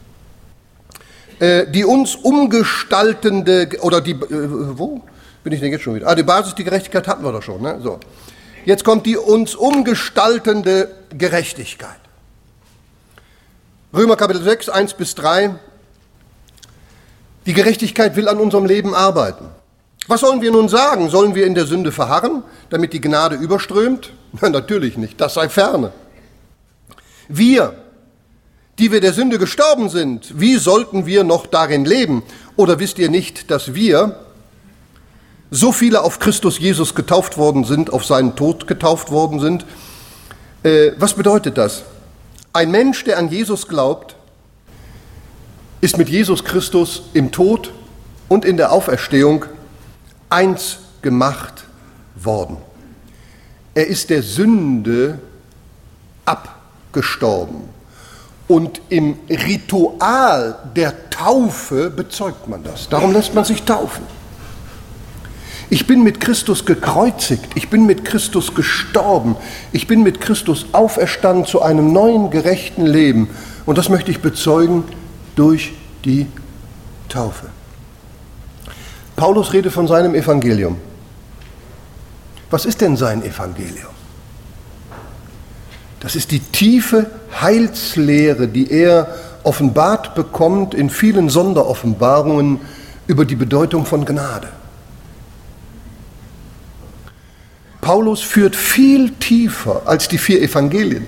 die uns umgestaltende, oder die, wo bin ich denn jetzt schon wieder? Die Basis, die Gerechtigkeit hatten wir doch schon, ne? So. Jetzt kommt die uns umgestaltende Gerechtigkeit. Römer Kapitel 6, 1-3. Die Gerechtigkeit will an unserem Leben arbeiten. Was sollen wir nun sagen? Sollen wir in der Sünde verharren, damit die Gnade überströmt? Nein, natürlich nicht, das sei ferne. Wir, die wir der Sünde gestorben sind, wie sollten wir noch darin leben? Oder wisst ihr nicht, dass wir, so viele auf Christus Jesus getauft worden sind, auf seinen Tod getauft worden sind? Was bedeutet das? Ein Mensch, der an Jesus glaubt, ist mit Jesus Christus im Tod und in der Auferstehung eins gemacht worden. Er ist der Sünde abgestorben. Und im Ritual der Taufe bezeugt man das. Darum lässt man sich taufen. Ich bin mit Christus gekreuzigt, ich bin mit Christus gestorben, ich bin mit Christus auferstanden zu einem neuen, gerechten Leben. Und das möchte ich bezeugen durch die Taufe. Paulus redet von seinem Evangelium. Was ist denn sein Evangelium? Das ist die tiefe Heilslehre, die er offenbart bekommt in vielen Sonderoffenbarungen über die Bedeutung von Gnade. Paulus führt viel tiefer als die 4 Evangelien.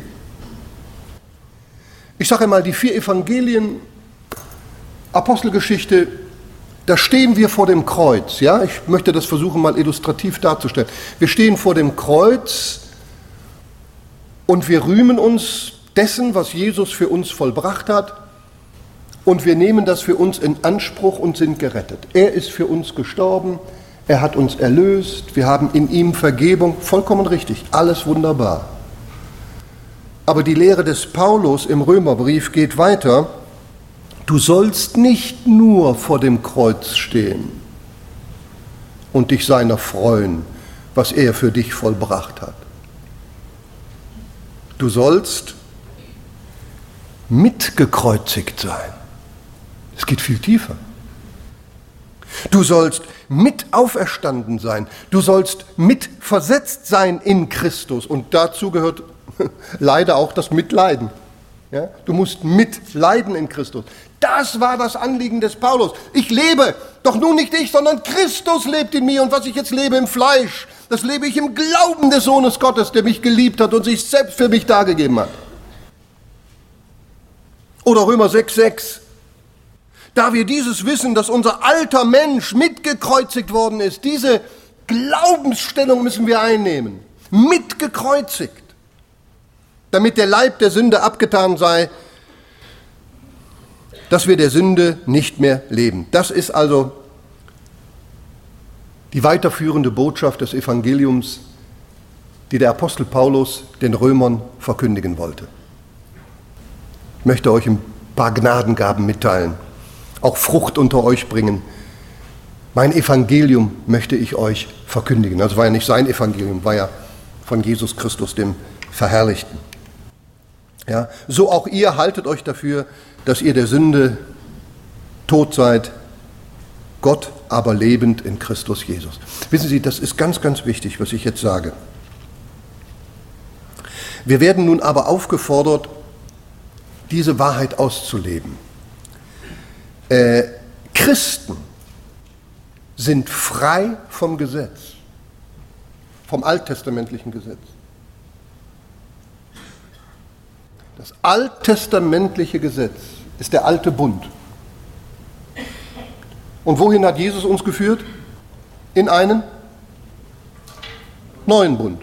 Ich sage einmal, die 4 Evangelien, Apostelgeschichte, da stehen wir vor dem Kreuz. Ja? Ich möchte das versuchen, mal illustrativ darzustellen. Wir stehen vor dem Kreuz und wir rühmen uns dessen, was Jesus für uns vollbracht hat, und wir nehmen das für uns in Anspruch und sind gerettet. Er ist für uns gestorben, er hat uns erlöst, wir haben in ihm Vergebung, vollkommen richtig, alles wunderbar. Aber die Lehre des Paulus im Römerbrief geht weiter. Du sollst nicht nur vor dem Kreuz stehen und dich seiner freuen, was er für dich vollbracht hat. Du sollst mitgekreuzigt sein. Es geht viel tiefer. Du sollst mit auferstanden sein. Du sollst mit versetzt sein in Christus. Und dazu gehört leider auch das Mitleiden. Ja? Du musst mitleiden in Christus. Das war das Anliegen des Paulus. Ich lebe, doch nun nicht ich, sondern Christus lebt in mir. Und was ich jetzt lebe im Fleisch, das lebe ich im Glauben des Sohnes Gottes, der mich geliebt hat und sich selbst für mich dargegeben hat. Oder Römer 6,6. Da wir dieses wissen, dass unser alter Mensch mitgekreuzigt worden ist, diese Glaubensstellung müssen wir einnehmen. Mitgekreuzigt. Damit der Leib der Sünde abgetan sei, dass wir der Sünde nicht mehr leben. Das ist also die weiterführende Botschaft des Evangeliums, die der Apostel Paulus den Römern verkündigen wollte. Ich möchte euch ein paar Gnadengaben mitteilen, auch Frucht unter euch bringen. Mein Evangelium möchte ich euch verkündigen. Das war ja nicht sein Evangelium, war ja von Jesus Christus, dem Verherrlichten. Ja, so auch ihr haltet euch dafür, dass ihr der Sünde tot seid, Gott aber lebend in Christus Jesus. Wissen Sie, das ist ganz, ganz wichtig, was ich jetzt sage. Wir werden nun aber aufgefordert, diese Wahrheit auszuleben. Christen sind frei vom Gesetz, vom alttestamentlichen Gesetz. Das alttestamentliche Gesetz ist der alte Bund. Und wohin hat Jesus uns geführt? In einen neuen Bund.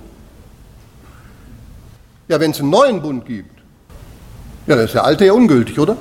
Ja, wenn es einen neuen Bund gibt, ja, dann ist der alte ja ungültig, oder?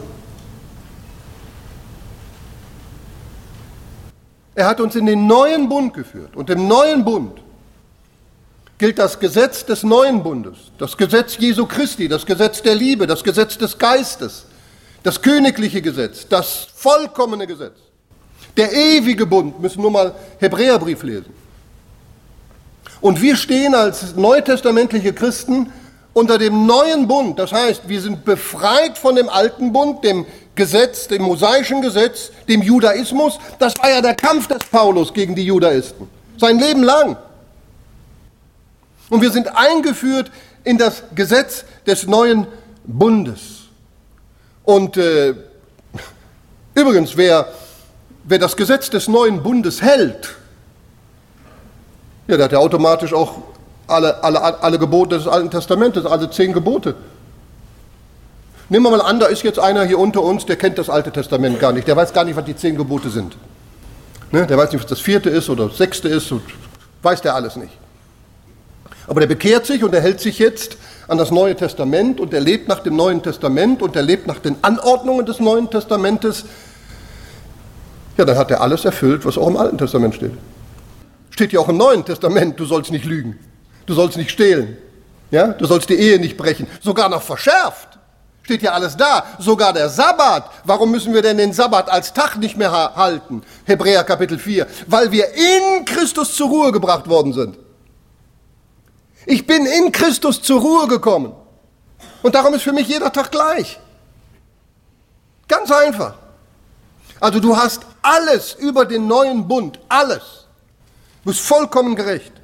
Er hat uns in den neuen Bund geführt. Und im neuen Bund gilt das Gesetz des neuen Bundes, das Gesetz Jesu Christi, das Gesetz der Liebe, das Gesetz des Geistes, das königliche Gesetz, das vollkommene Gesetz. Der ewige Bund, müssen nur mal Hebräerbrief lesen. Und wir stehen als neutestamentliche Christen unter dem neuen Bund. Das heißt, wir sind befreit von dem alten Bund, dem Gesetz, dem mosaischen Gesetz, dem Judaismus. Das war ja der Kampf des Paulus gegen die Judaisten, sein Leben lang. Und wir sind eingeführt in das Gesetz des neuen Bundes. Und übrigens, wer das Gesetz des neuen Bundes hält, ja, der hat ja automatisch auch alle Gebote des Alten Testamentes, alle 10 Gebote. Nehmen wir mal an, da ist jetzt einer hier unter uns, der kennt das Alte Testament gar nicht, der weiß gar nicht, was die 10 Gebote sind. Ne? Der weiß nicht, was das 4. ist oder das 6. ist, weiß der alles nicht. Aber der bekehrt sich und er hält sich jetzt an das Neue Testament und er lebt nach dem Neuen Testament und er lebt nach den Anordnungen des Neuen Testamentes. Ja, dann hat er alles erfüllt, was auch im Alten Testament steht. Steht ja auch im Neuen Testament, du sollst nicht lügen, du sollst nicht stehlen, ja? Du sollst die Ehe nicht brechen, sogar noch verschärft. Steht ja alles da, sogar der Sabbat. Warum müssen wir denn den Sabbat als Tag nicht mehr halten? Hebräer Kapitel 4, weil wir in Christus zur Ruhe gebracht worden sind. Ich bin in Christus zur Ruhe gekommen. Und darum ist für mich jeder Tag gleich. Ganz einfach. Also du hast alles über den neuen Bund, alles. Du bist vollkommen gerecht.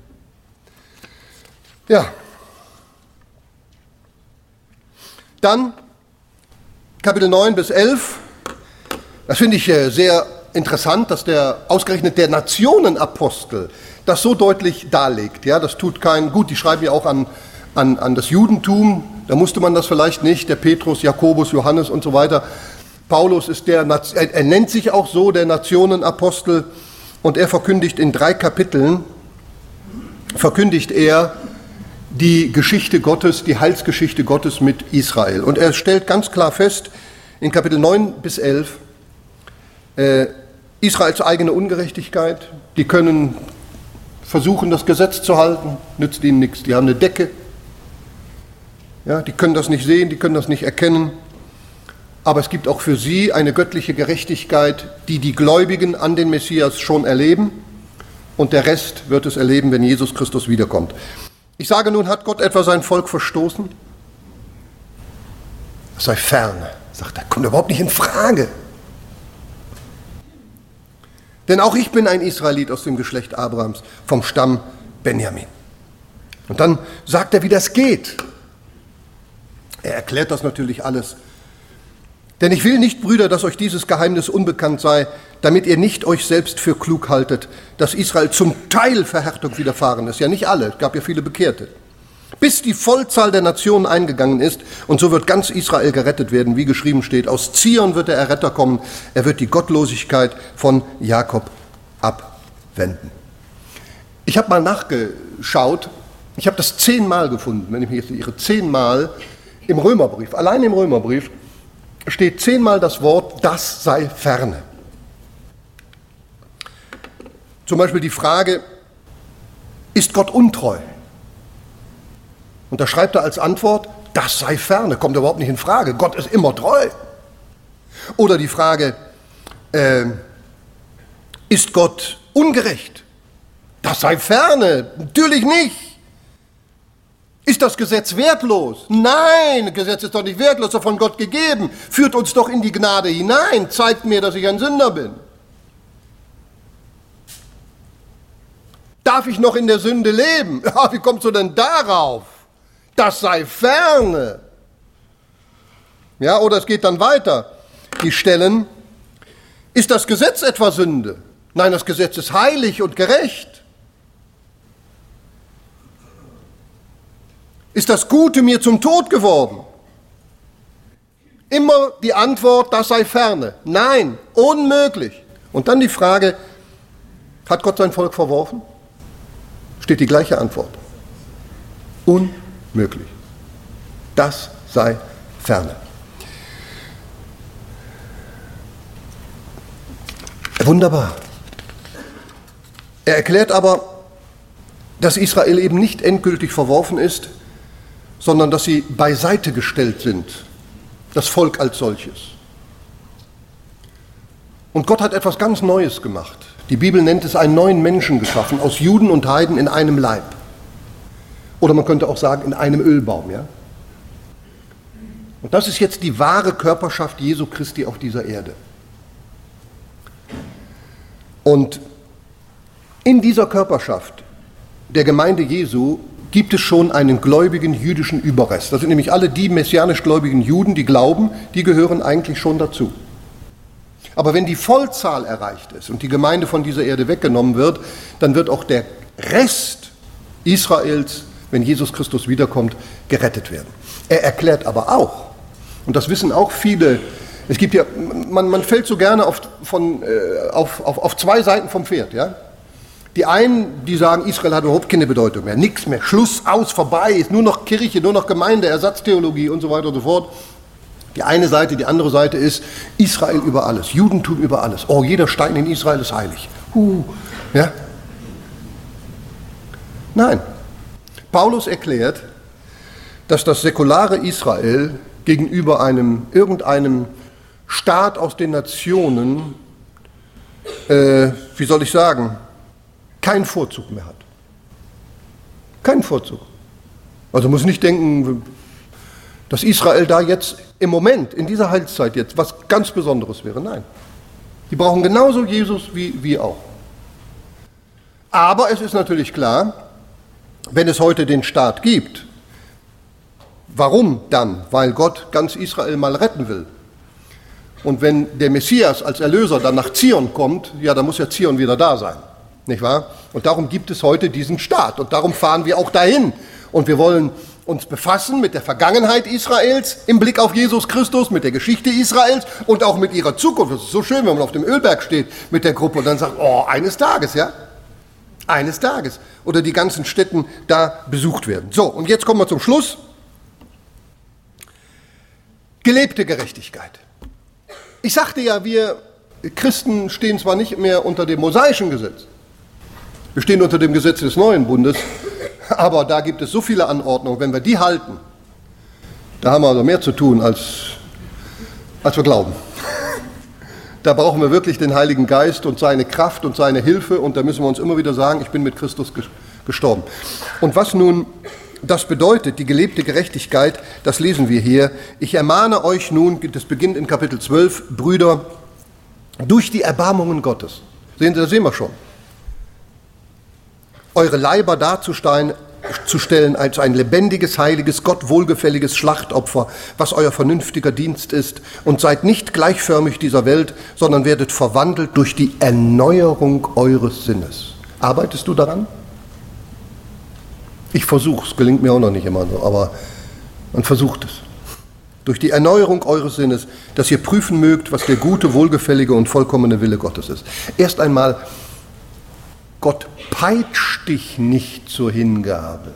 Ja. Dann Kapitel 9 bis 11. Das finde ich sehr interessant, dass ausgerechnet der Nationenapostel das so deutlich darlegt. Ja, das tut keinen gut. Die schreiben ja auch an das Judentum. Da musste man das vielleicht nicht. Der Petrus, Jakobus, Johannes und so weiter. Paulus ist er nennt sich auch so, der Nationenapostel. Und er verkündigt in 3 Kapiteln, die Geschichte Gottes, die Heilsgeschichte Gottes mit Israel. Und er stellt ganz klar fest, in Kapitel 9 bis 11, Israels eigene Ungerechtigkeit, die können versuchen, das Gesetz zu halten, nützt ihnen nichts. Die haben eine Decke, ja, die können das nicht sehen, die können das nicht erkennen. Aber es gibt auch für sie eine göttliche Gerechtigkeit, die die Gläubigen an den Messias schon erleben. Und der Rest wird es erleben, wenn Jesus Christus wiederkommt. Ich sage nun, hat Gott etwa sein Volk verstoßen? Es sei ferne, sagt er, kommt überhaupt nicht in Frage. Denn auch ich bin ein Israelit aus dem Geschlecht Abrahams, vom Stamm Benjamin. Und dann sagt er, wie das geht. Er erklärt das natürlich alles. Denn ich will nicht, Brüder, dass euch dieses Geheimnis unbekannt sei, damit ihr nicht euch selbst für klug haltet, dass Israel zum Teil Verhärtung widerfahren ist. Ja, nicht alle, es gab ja viele Bekehrte. Bis die Vollzahl der Nationen eingegangen ist, und so wird ganz Israel gerettet werden, wie geschrieben steht. Aus Zion wird der Erretter kommen, er wird die Gottlosigkeit von Jakob abwenden. Ich habe mal nachgeschaut, ich habe das 10-mal gefunden, wenn ich mich jetzt irre, 10-mal im Römerbrief, allein im Römerbrief, steht 10-mal das Wort, das sei ferne. Zum Beispiel die Frage, ist Gott untreu? Und da schreibt er als Antwort, das sei ferne, kommt überhaupt nicht in Frage. Gott ist immer treu. Oder die Frage, ist Gott ungerecht? Das sei ferne, natürlich nicht. Ist das Gesetz wertlos? Nein, das Gesetz ist doch nicht wertlos, ist doch von Gott gegeben. Führt uns doch in die Gnade hinein, zeigt mir, dass ich ein Sünder bin. Darf ich noch in der Sünde leben? Ja, wie kommst du denn darauf? Das sei ferne. Ja, oder es geht dann weiter. Die Stellen, ist das Gesetz etwa Sünde? Nein, das Gesetz ist heilig und gerecht. Ist das Gute mir zum Tod geworden? Immer die Antwort, das sei ferne. Nein, unmöglich. Und dann die Frage, hat Gott sein Volk verworfen? Steht die gleiche Antwort. Unmöglich. Das sei ferne. Wunderbar. Er erklärt aber, dass Israel eben nicht endgültig verworfen ist, sondern dass sie beiseite gestellt sind, das Volk als solches. Und Gott hat etwas ganz Neues gemacht. Die Bibel nennt es einen neuen Menschen geschaffen, aus Juden und Heiden in einem Leib. Oder man könnte auch sagen, in einem Ölbaum. Ja? Und das ist jetzt die wahre Körperschaft Jesu Christi auf dieser Erde. Und in dieser Körperschaft der Gemeinde Jesu gibt es schon einen gläubigen jüdischen Überrest. Das sind nämlich alle die messianisch gläubigen Juden, die glauben, die gehören eigentlich schon dazu. Aber wenn die Vollzahl erreicht ist und die Gemeinde von dieser Erde weggenommen wird, dann wird auch der Rest Israels, wenn Jesus Christus wiederkommt, gerettet werden. Er erklärt aber auch, und das wissen auch viele, es gibt ja, man fällt so gerne auf zwei Seiten vom Pferd, ja. Die einen, die sagen, Israel hat überhaupt keine Bedeutung mehr, nichts mehr, Schluss, aus, vorbei, ist nur noch Kirche, nur noch Gemeinde, Ersatztheologie und so weiter und so fort. Die eine Seite, die andere Seite ist Israel über alles, Judentum über alles. Oh, jeder Stein in Israel ist heilig. Ja? Nein, Paulus erklärt, dass das säkulare Israel gegenüber irgendeinem Staat aus den Nationen, wie soll ich sagen, keinen Vorzug mehr hat. Keinen Vorzug. Also muss nicht denken, dass Israel da jetzt im Moment, in dieser Heilszeit jetzt, was ganz Besonderes wäre. Nein. Die brauchen genauso Jesus wie wir auch. Aber es ist natürlich klar, wenn es heute den Staat gibt, warum dann? Weil Gott ganz Israel mal retten will. Und wenn der Messias als Erlöser dann nach Zion kommt, ja, dann muss ja Zion wieder da sein. Nicht wahr? Und darum gibt es heute diesen Staat. Und darum fahren wir auch dahin. Und wir wollen uns befassen mit der Vergangenheit Israels im Blick auf Jesus Christus, mit der Geschichte Israels und auch mit ihrer Zukunft. Das ist so schön, wenn man auf dem Ölberg steht mit der Gruppe und dann sagt, oh, eines Tages, ja? Eines Tages. Oder die ganzen Städten da besucht werden. So, und jetzt kommen wir zum Schluss. Gelebte Gerechtigkeit. Ich sagte ja, wir Christen stehen zwar nicht mehr unter dem mosaischen Gesetz, wir stehen unter dem Gesetz des neuen Bundes, aber da gibt es so viele Anordnungen, wenn wir die halten, da haben wir also mehr zu tun, als wir glauben. Da brauchen wir wirklich den Heiligen Geist und seine Kraft und seine Hilfe und da müssen wir uns immer wieder sagen, ich bin mit Christus gestorben. Und was nun das bedeutet, die gelebte Gerechtigkeit, das lesen wir hier. Ich ermahne euch nun, das beginnt in Kapitel 12, Brüder, durch die Erbarmungen Gottes. Sehen Sie, das sehen wir schon. Eure Leiber darzustellen als ein lebendiges, heiliges, Gott wohlgefälliges Schlachtopfer, was euer vernünftiger Dienst ist. Und seid nicht gleichförmig dieser Welt, sondern werdet verwandelt durch die Erneuerung eures Sinnes. Arbeitest du daran? Ich versuche es, gelingt mir auch noch nicht immer so, aber man versucht es. Durch die Erneuerung eures Sinnes, dass ihr prüfen mögt, was der gute, wohlgefällige und vollkommene Wille Gottes ist. Erst einmal, Gott peitscht dich nicht zur Hingabe.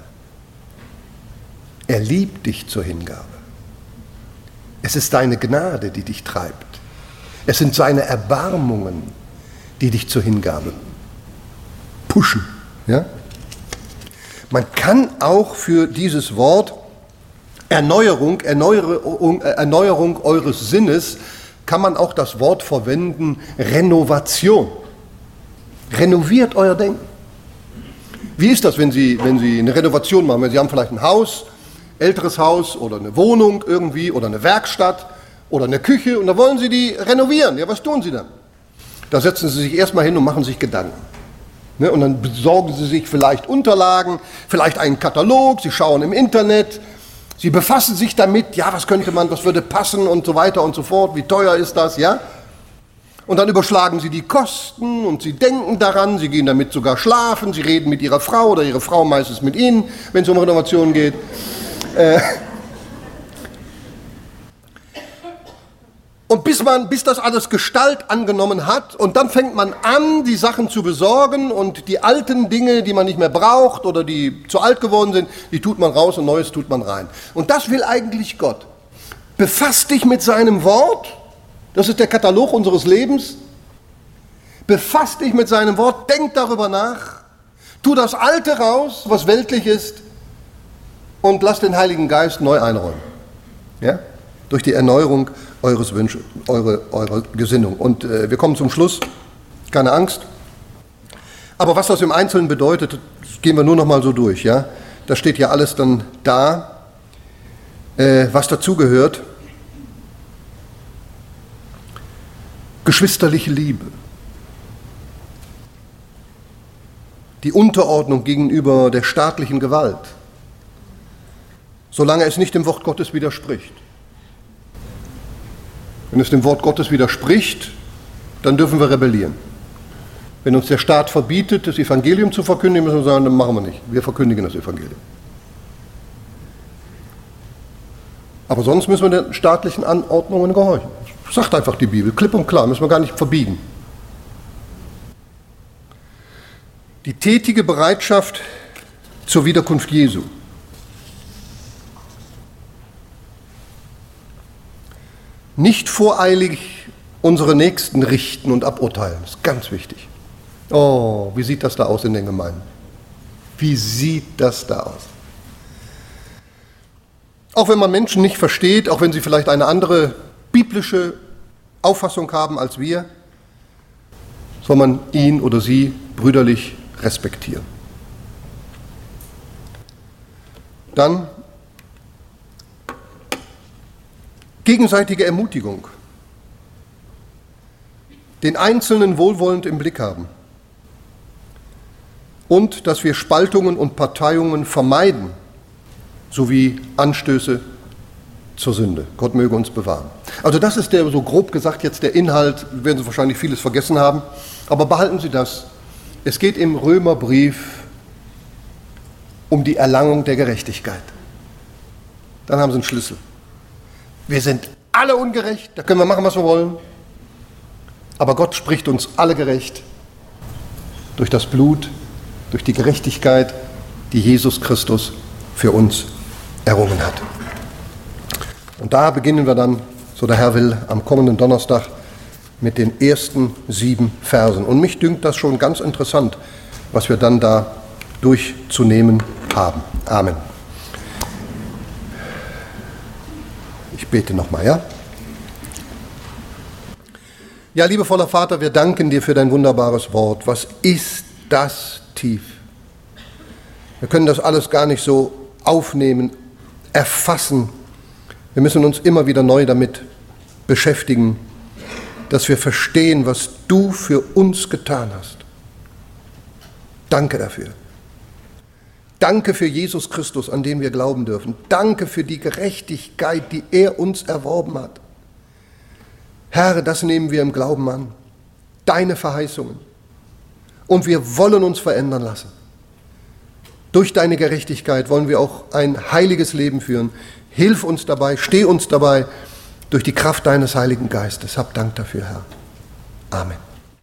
Er liebt dich zur Hingabe. Es ist deine Gnade, die dich treibt. Es sind seine Erbarmungen, die dich zur Hingabe pushen. Ja? Man kann auch für dieses Wort Erneuerung eures Sinnes, kann man auch das Wort verwenden, Renovation. Renoviert euer Denken. Wie ist das, wenn Sie eine Renovation machen? Sie haben vielleicht ein Haus, älteres Haus oder eine Wohnung irgendwie oder eine Werkstatt oder eine Küche und da wollen Sie die renovieren. Ja, was tun Sie dann? Da setzen Sie sich erstmal hin und machen sich Gedanken. Und dann besorgen Sie sich vielleicht Unterlagen, vielleicht einen Katalog, Sie schauen im Internet, Sie befassen sich damit, ja, was könnte man, was würde passen und so weiter und so fort, wie teuer ist das, ja? Und dann überschlagen Sie die Kosten und Sie denken daran, Sie gehen damit sogar schlafen, Sie reden mit Ihrer Frau oder Ihre Frau meistens mit Ihnen, wenn es um Renovationen geht. Und bis das alles Gestalt angenommen hat, und dann fängt man an, die Sachen zu besorgen und die alten Dinge, die man nicht mehr braucht oder die zu alt geworden sind, die tut man raus und Neues tut man rein. Und das will eigentlich Gott. Befass dich mit seinem Wort, das ist der Katalog unseres Lebens. Befass dich mit seinem Wort, denk darüber nach, tu das Alte raus, was weltlich ist, und lass den Heiligen Geist neu einräumen. Ja? Durch die Erneuerung eures Wünsches, eurer Gesinnung. Und wir kommen zum Schluss, keine Angst. Aber was das im Einzelnen bedeutet, das gehen wir nur noch mal so durch. Ja? Da steht ja alles dann da, was dazugehört. Geschwisterliche Liebe. Die Unterordnung gegenüber der staatlichen Gewalt, solange es nicht dem Wort Gottes widerspricht. Wenn es dem Wort Gottes widerspricht, dann dürfen wir rebellieren. Wenn uns der Staat verbietet, das Evangelium zu verkündigen, müssen wir sagen, dann machen wir nicht. Wir verkündigen das Evangelium. Aber sonst müssen wir den staatlichen Anordnungen gehorchen. Das sagt einfach die Bibel, klipp und klar, müssen wir gar nicht verbiegen. Die tätige Bereitschaft zur Wiederkunft Jesu. Nicht voreilig unsere Nächsten richten und aburteilen. Das ist ganz wichtig. Oh, wie sieht das da aus in den Gemeinden? Wie sieht das da aus? Auch wenn man Menschen nicht versteht, auch wenn sie vielleicht eine andere biblische Auffassung haben als wir, soll man ihn oder sie brüderlich respektieren. Dann gegenseitige Ermutigung. Den Einzelnen wohlwollend im Blick haben. Und dass wir Spaltungen und Parteiungen vermeiden, sowie Anstöße zur Sünde. Gott möge uns bewahren. Also das ist der, so grob gesagt, jetzt der Inhalt. Werden Sie wahrscheinlich vieles vergessen haben. Aber behalten Sie das. Es geht im Römerbrief um die Erlangung der Gerechtigkeit. Dann haben Sie einen Schlüssel. Wir sind alle ungerecht, da können wir machen, was wir wollen. Aber Gott spricht uns alle gerecht durch das Blut, durch die Gerechtigkeit, die Jesus Christus für uns errungen hat. Und da beginnen wir dann, so der Herr will, am kommenden Donnerstag mit den ersten 7 Versen. Und mich dünkt das schon ganz interessant, was wir dann da durchzunehmen haben. Amen. Ich bete nochmal, ja? Ja, liebevoller Vater, wir danken dir für dein wunderbares Wort. Was ist das tief? Wir können das alles gar nicht so aufnehmen, erfassen. Wir müssen uns immer wieder neu damit beschäftigen, dass wir verstehen, was du für uns getan hast. Danke dafür. Danke für Jesus Christus, an den wir glauben dürfen. Danke für die Gerechtigkeit, die er uns erworben hat. Herr, das nehmen wir im Glauben an. Deine Verheißungen. Und wir wollen uns verändern lassen. Durch deine Gerechtigkeit wollen wir auch ein heiliges Leben führen. Hilf uns dabei, steh uns dabei durch die Kraft deines Heiligen Geistes. Hab Dank dafür, Herr. Amen.